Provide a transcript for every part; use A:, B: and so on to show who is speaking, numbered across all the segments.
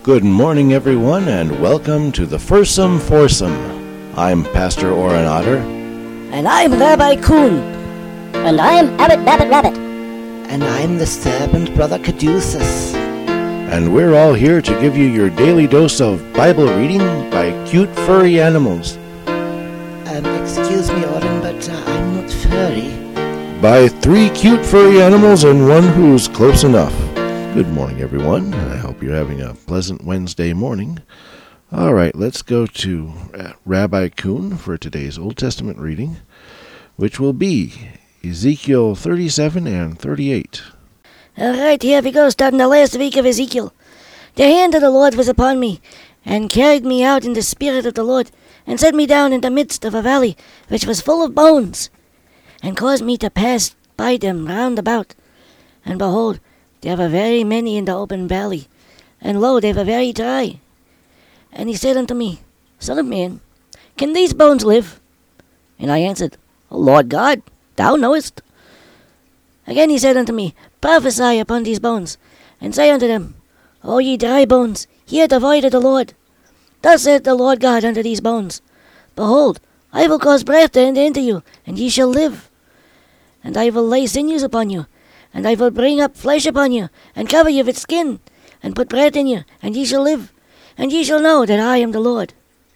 A: Good morning, everyone, and welcome to the Fursome Foursome. I'm Pastor Oren Otter.
B: And I'm Rabbi Kuhn.
C: And I'm Abbot Babbitt Rabbit.
D: And I'm the servant Brother Caduceus.
A: And we're all here to give you your daily dose of Bible reading by cute furry animals.
D: Excuse me, Oren, but I'm not furry.
A: By 3 cute furry animals and one who's close enough. Good morning, everyone. I hope you're having a pleasant Wednesday morning. All right, let's go to Rabbi Kuhn for today's Old Testament reading, which will be Ezekiel 37 and 38.
B: All right, here we go, starting the last week of Ezekiel. The hand of the Lord was upon me, and carried me out in the spirit of the Lord, and set me down in the midst of a valley, which was full of bones, and caused me to pass by them round about. And behold, there were very many in the open valley, and lo, they were very dry. And he said unto me, Son of man, can these bones live? And I answered, O Lord God, thou knowest. Again he said unto me, Prophesy upon these bones, and say unto them, O ye dry bones, hear the voice of the Lord. Thus saith the Lord God unto these bones, Behold, I will cause breath to enter into you, and ye shall live. And I will lay sinews upon you, and I will bring up flesh upon you, and cover you with skin, and put breath in you, and ye shall live, and ye shall know that I am the Lord.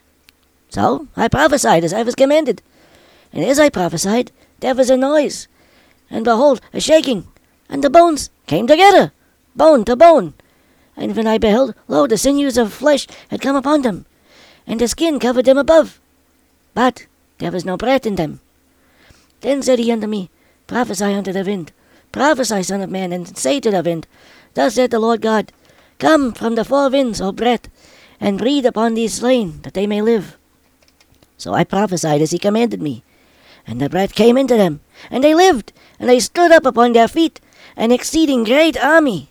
B: So I prophesied as I was commanded. And as I prophesied, there was a noise, and behold, a shaking, and the bones came together, bone to bone. And when I beheld, lo, the sinews of flesh had come upon them, and the skin covered them above, but there was no breath in them. Then said he unto me, Prophesy unto the wind, prophesy, son of man, and say to the wind, Thus saith the Lord God, Come from the 4 winds, O breath, and breathe upon these slain, that they may live. So I prophesied as he commanded me, and the breath came into them, and they lived, and they stood up upon their feet, an exceeding great army.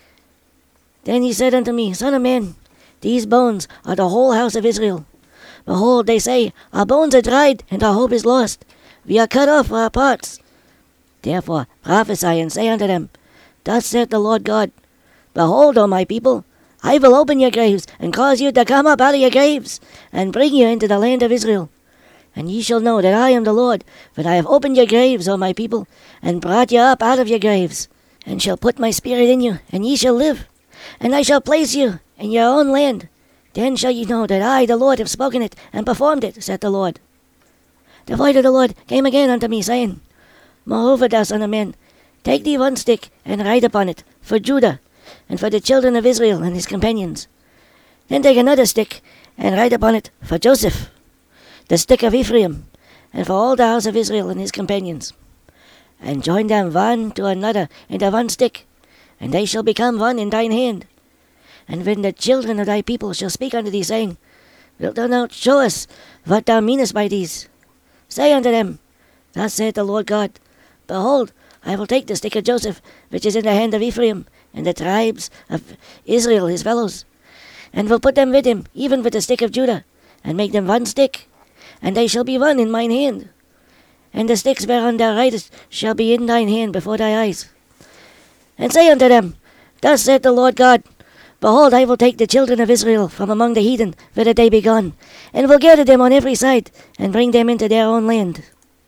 B: Then he said unto me, Son of man, these bones are the whole house of Israel. Behold, they say, Our bones are dried, and our hope is lost. We are cut off for our parts. Therefore prophesy and say unto them, Thus saith the Lord God, Behold, O my people, I will open your graves, and cause you to come up out of your graves, and bring you into the land of Israel. And ye shall know that I am the Lord, when I have opened your graves, O my people, and brought you up out of your graves, and shall put my spirit in you, and ye shall live. And I shall place you in your own land. Then shall ye know that I, the Lord, have spoken it, and performed it, saith the Lord. The voice of the Lord came again unto me, saying, Moreover, thou son of man, take thee 1 stick, and write upon it, for Judah, and for the children of Israel and his companions. Then take another stick, and write upon it, for Joseph, the stick of Ephraim, and for all the house of Israel and his companions. And join them one to another in the 1 stick, and they shall become one in thine hand. And when the children of thy people shall speak unto thee, saying, Wilt thou now show us what thou meanest by these? Say unto them, Thus saith the Lord God, Behold, I will take the stick of Joseph, which is in the hand of Ephraim, and the tribes of Israel his fellows, and will put them with him, even with the stick of Judah, and make them 1 stick, and they shall be one in mine hand. And the sticks whereon thou writest shall be in thine hand before thy eyes. And say unto them, Thus saith the Lord God, Behold, I will take the children of Israel from among the heathen, whither they be gone, and will gather them on every side, and bring them into their own land.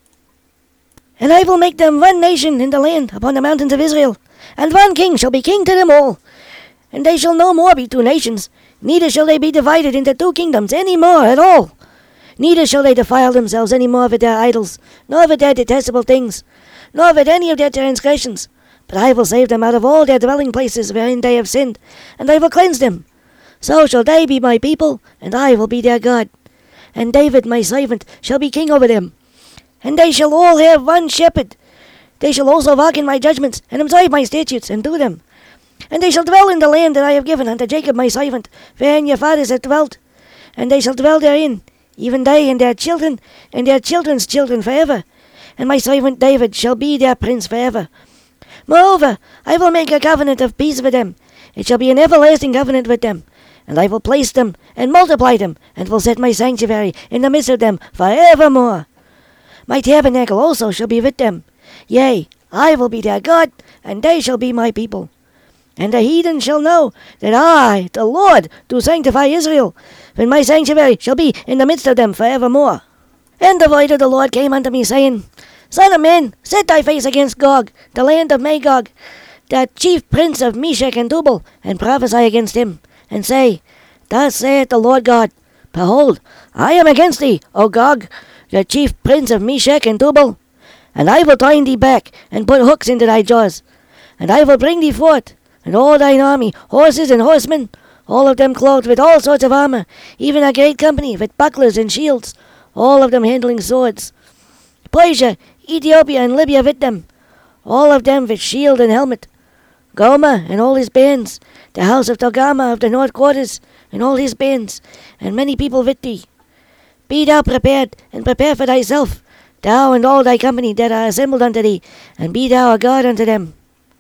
B: And I will make them 1 nation in the land upon the mountains of Israel, and 1 king shall be king to them all. And they shall no more be 2 nations, neither shall they be divided into 2 kingdoms any more at all. Neither shall they defile themselves any more with their idols, nor with their detestable things, nor with any of their transgressions. But I will save them out of all their dwelling places wherein they have sinned, and I will cleanse them. So shall they be my people, and I will be their God. And David my servant shall be king over them. And they shall all have 1 shepherd. They shall also walk in my judgments, and observe my statutes, and do them. And they shall dwell in the land that I have given unto Jacob my servant, wherein your fathers have dwelt. And they shall dwell therein, even they and their children, and their children's children forever. And my servant David shall be their prince forever. Moreover, I will make a covenant of peace with them. It shall be an everlasting covenant with them. And I will place them, and multiply them, and will set my sanctuary in the midst of them forevermore. My tabernacle also shall be with them. Yea, I will be their God, and they shall be my people. And the heathen shall know that I, the Lord, do sanctify Israel, when my sanctuary shall be in the midst of them for evermore. And the word of the Lord came unto me, saying, Son of man, set thy face against Gog, the land of Magog, the chief prince of Meshech and Tubal, and prophesy against him, and say, Thus saith the Lord God, Behold, I am against thee, O Gog, the chief prince of Meshech and Tubal, and I will turn thee back, and put hooks into thy jaws, and I will bring thee forth, and all thine army, horses and horsemen, all of them clothed with all sorts of armour, even a great company with bucklers and shields, all of them handling swords. Persia, Ethiopia, and Libya with them, all of them with shield and helmet. Gomer and all his bands, the house of Togarmah of the north quarters, and all his bands, and many people with thee. Be thou prepared, and prepare for thyself, thou and all thy company that are assembled unto thee, and be thou a guard unto them.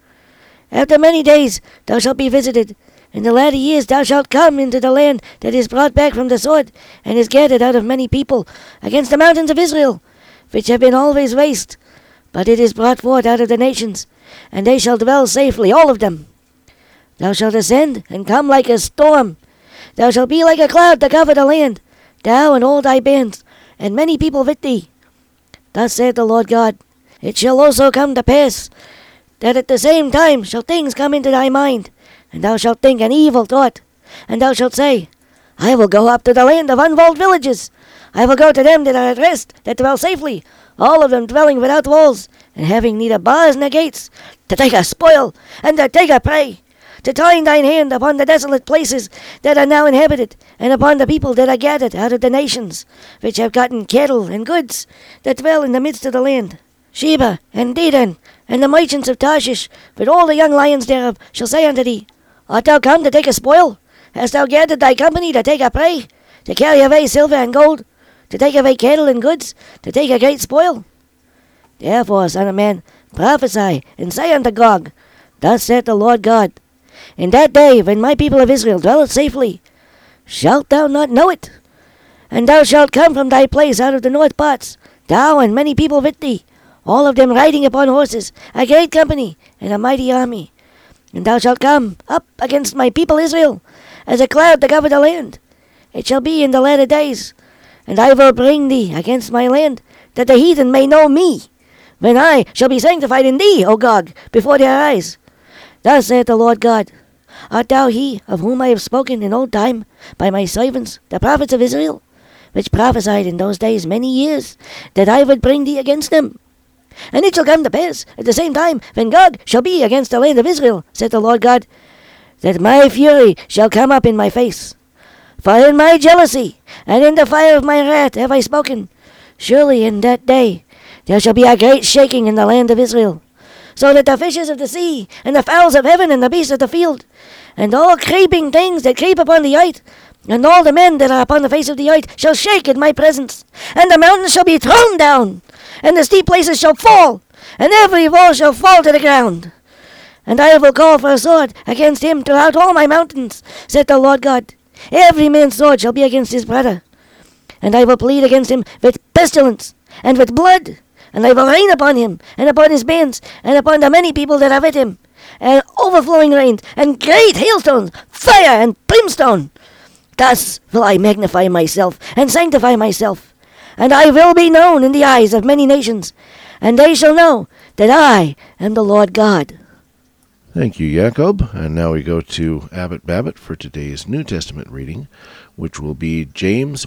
B: After many days thou shalt be visited. In the latter years thou shalt come into the land that is brought back from the sword, and is gathered out of many people, against the mountains of Israel, which have been always waste. But it is brought forth out of the nations, and they shall dwell safely, all of them. Thou shalt ascend, and come like a storm. Thou shalt be like a cloud to cover the land, thou and all thy bands, and many people with thee. Thus saith the Lord God, It shall also come to pass, that at the same time shall things come into thy mind, and thou shalt think an evil thought, and thou shalt say, I will go up to the land of unwalled villages. I will go to them that are at rest, that dwell safely, all of them dwelling without walls, and having neither bars nor gates, to take a spoil, and to take a prey, to turn thine hand upon the desolate places that are now inhabited, and upon the people that are gathered out of the nations, which have gotten cattle and goods, that dwell in the midst of the land. Sheba and Dedan, and the merchants of Tarshish, with all the young lions thereof, shall say unto thee, Art thou come to take a spoil? Hast thou gathered thy company to take a prey, to carry away silver and gold, to take away cattle and goods, to take a great spoil? Therefore, son of man, prophesy, and say unto Gog, Thus saith the Lord God, In that day, when my people of Israel dwelleth safely, shalt thou not know it? And thou shalt come from thy place out of the north parts, thou and many people with thee, all of them riding upon horses, a great company, and a mighty army. And thou shalt come up against my people Israel, as a cloud to cover the land. It shall be in the latter days, and I will bring thee against my land, that the heathen may know me, when I shall be sanctified in thee, O Gog, before their eyes. Thus saith the Lord God, Art thou he of whom I have spoken in old time by my servants, the prophets of Israel, which prophesied in those days many years, that I would bring thee against them? And it shall come to pass, at the same time, when Gog shall be against the land of Israel, saith the Lord God, that my fury shall come up in my face. For in my jealousy, and in the fire of my wrath have I spoken. Surely in that day there shall be a great shaking in the land of Israel, so that the fishes of the sea, and the fowls of heaven, and the beasts of the field, and all creeping things that creep upon the earth, and all the men that are upon the face of the earth shall shake in my presence, and the mountains shall be thrown down, and the steep places shall fall, and every wall shall fall to the ground. And I will call for a sword against him throughout all my mountains, saith the Lord God. Every man's sword shall be against his brother. And I will plead against him with pestilence, and with blood, and I will rain upon him, and upon his bands, and upon the many people that are with him, and overflowing rains, and great hailstones, fire, and brimstone. Thus will I magnify myself, and sanctify myself, and I will be known in the eyes of many nations, and they shall know that I am the Lord God.
A: Thank you, Jacob. And now we go to Abbott Babbitt for today's New Testament reading, which will be James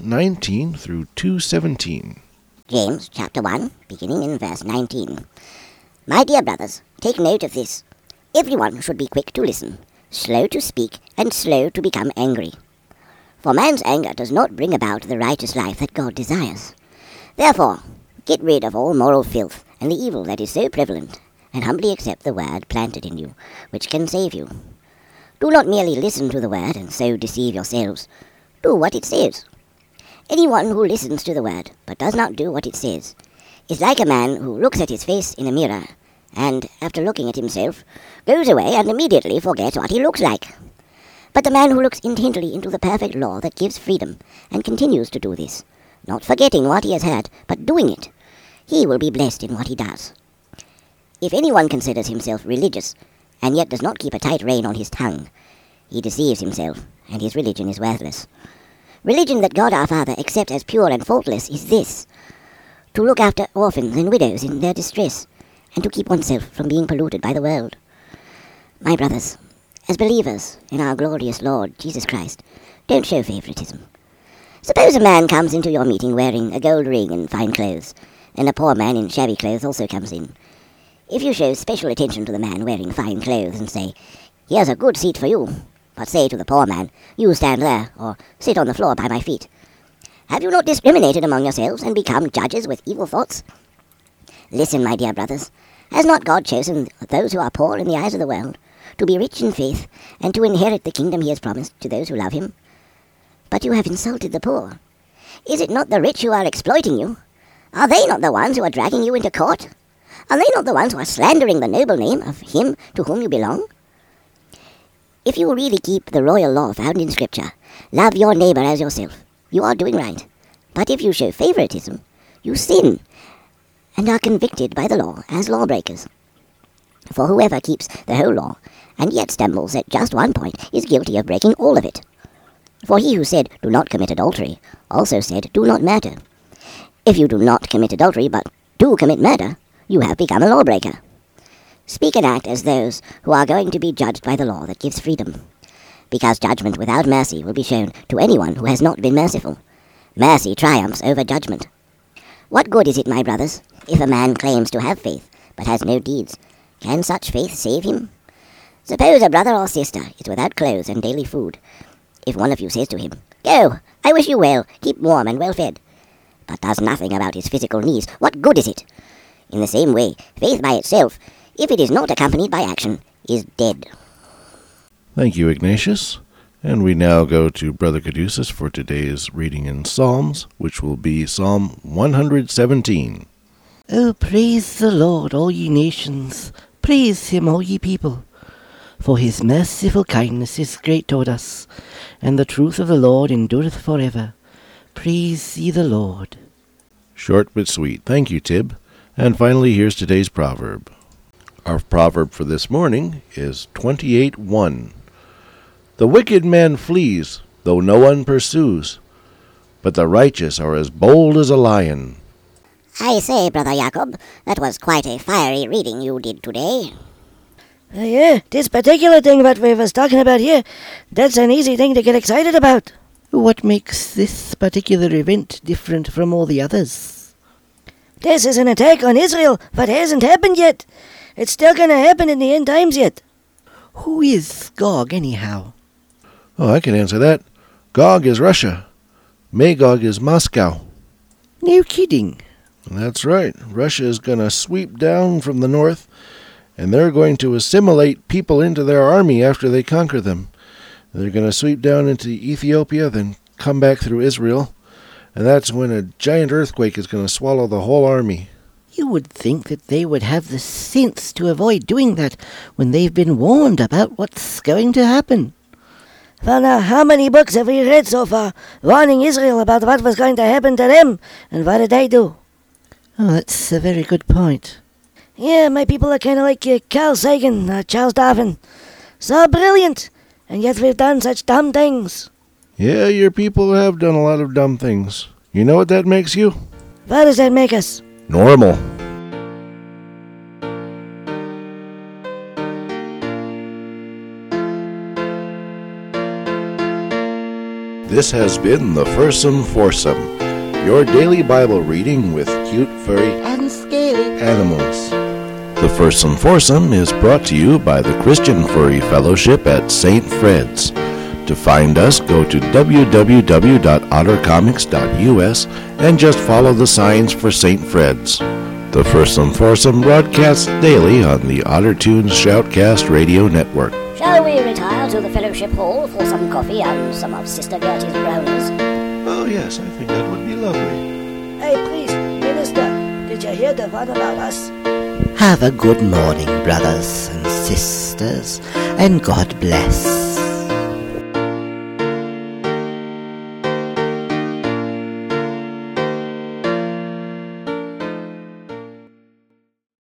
A: 1:19 through 2:17.
C: James chapter 1, beginning in verse 19. My dear brothers, take note of this. Everyone should be quick to listen, slow to speak, and slow to become angry. For man's anger does not bring about the righteous life that God desires. Therefore, get rid of all moral filth and the evil that is so prevalent, and humbly accept the word planted in you, which can save you. Do not merely listen to the word and so deceive yourselves. Do what it says. Anyone who listens to the word, but does not do what it says, is like a man who looks at his face in a mirror, and, after looking at himself, goes away and immediately forgets what he looks like. But the man who looks intently into the perfect law that gives freedom, and continues to do this, not forgetting what he has heard, but doing it, he will be blessed in what he does. If anyone considers himself religious, and yet does not keep a tight rein on his tongue, he deceives himself, and his religion is worthless. Religion that God our Father accepts as pure and faultless is this: to look after orphans and widows in their distress, and to keep oneself from being polluted by the world. My brothers, as believers in our glorious Lord Jesus Christ, don't show favoritism. Suppose a man comes into your meeting wearing a gold ring and fine clothes, and a poor man in shabby clothes also comes in. If you show special attention to the man wearing fine clothes and say, "Here's a good seat for you," but say to the poor man, "You stand there," or "Sit on the floor by my feet," have you not discriminated among yourselves and become judges with evil thoughts? Listen, my dear brothers, has not God chosen those who are poor in the eyes of the world to be rich in faith and to inherit the kingdom he has promised to those who love him? But you have insulted the poor. Is it not the rich who are exploiting you? Are they not the ones who are dragging you into court? Are they not the ones who are slandering the noble name of him to whom you belong? If you really keep the royal law found in Scripture, love your neighbor as yourself, you are doing right. But if you show favoritism, you sin and are convicted by the law as lawbreakers. For whoever keeps the whole law and yet stumbles at just one point is guilty of breaking all of it. For he who said, "Do not commit adultery," also said, "Do not murder." If you do not commit adultery but do commit murder, you have become a lawbreaker. Speak and act as those who are going to be judged by the law that gives freedom, because judgment without mercy will be shown to anyone who has not been merciful. Mercy triumphs over judgment. What good is it, my brothers, if a man claims to have faith but has no deeds? Can such faith save him? Suppose a brother or sister is without clothes and daily food. If one of you says to him, "Go, I wish you well, keep warm and well fed," but does nothing about his physical needs, what good is it? In the same way, faith by itself, if it is not accompanied by action, is dead.
A: Thank you, Ignatius. And we now go to Brother Caduceus for today's reading in Psalms, which will be Psalm 117.
D: Oh, praise the Lord, all ye nations. Praise him, all ye people. For his merciful kindness is great toward us, and the truth of the Lord endureth forever. Praise ye the Lord.
A: Short but sweet. Thank you, Tib. And finally, here's today's proverb. Our proverb for this morning is 28:1. The wicked man flees, though no one pursues, but the righteous are as bold as a lion.
C: I say, Brother Jacob, that was quite a fiery reading you did today.
B: Yeah, this particular thing that we was talking about here, that's an easy thing to get excited about.
D: What makes this particular event different from all the others?
B: This is an attack on Israel that hasn't happened yet. It's still going to happen in the end times yet.
D: Who is Gog, anyhow?
A: Oh, I can answer that. Gog is Russia. Magog is Moscow.
D: No kidding.
A: That's right. Russia is going to sweep down from the north, and they're going to assimilate people into their army after they conquer them. They're going to sweep down into Ethiopia, then come back through Israel, and that's when a giant earthquake is going to swallow the whole army.
D: You would think that they would have the sense to avoid doing that when they've been warned about what's going to happen.
B: Well, now, how many books have we read so far warning Israel about what was going to happen to them, and what did they do?
D: Oh, that's a very good point.
B: Yeah, my people are kind of like Carl Sagan, Charles Darwin. So brilliant, and yet we've done such dumb things.
A: Yeah, your people have done a lot of dumb things. You know what that makes you?
B: What does that make us?
A: Normal. This has been the Fursome Foursome, your daily Bible reading with cute, furry,
D: And scaly.
A: animals. The Fursome Foursome is brought to you by the Christian Furry Fellowship at St. Fred's. To find us, go to www.ottercomics.us and just follow the signs for St. Fred's. The Fursome Foursome broadcasts daily on the OtterTunes Shoutcast Radio Network.
C: Shall we retire to the fellowship hall for some coffee and some of Sister Gertie's brownies?
A: Oh, yes, I think that would be lovely.
B: Hey, please, Minister, did you hear the one about us?
D: Have a good morning, brothers and sisters, and God bless.